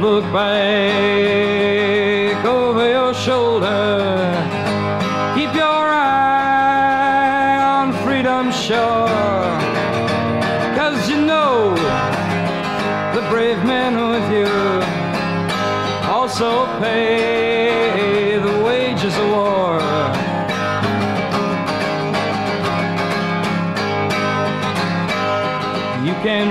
look back over your shoulder. Keep your eye on freedom's shore, 'cause you know the brave men with you also pay the wages of war. You can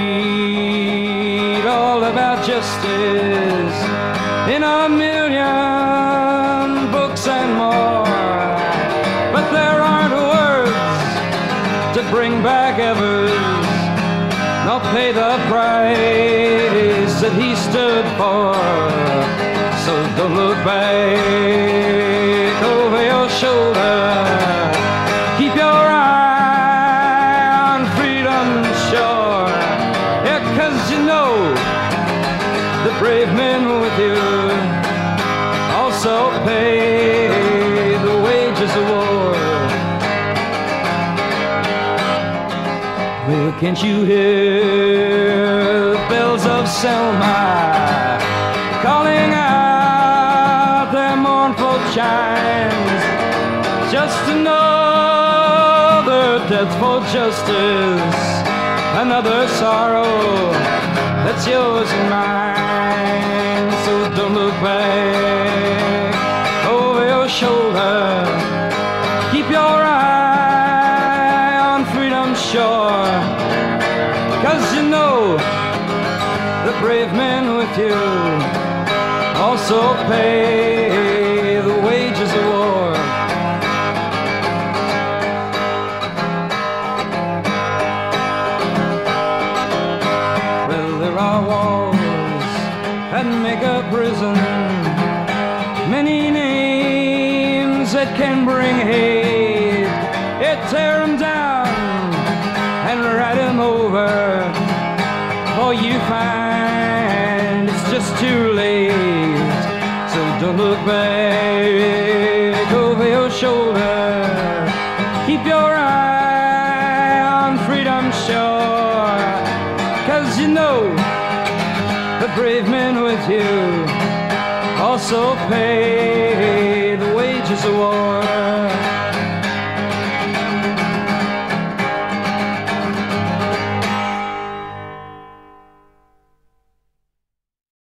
read all about justice in a million books and more, but there aren't words to bring back Evers, nor pay the price that he stood for. So don't look back over your shoulder. Keep your eye on freedom's shore. Yeah, 'cause you know the brave men with you also pay the wages of war. Well, can't you hear the bells of Selma calling out their mournful chimes? Just another death for justice, another sorrow that's yours and mine. So don't look back over your shoulder. Keep your eye on freedom's shore, 'cause you know the brave men with you also pay the wages of war. Well, there are walls that make a prison, many names that can bring hate. Yeah, tear them down and write them over, for you find it's just too late. So don't look back over your shoulder. Keep your eye on freedom's shore, 'cause you know the brave men with you also pay the wages of war.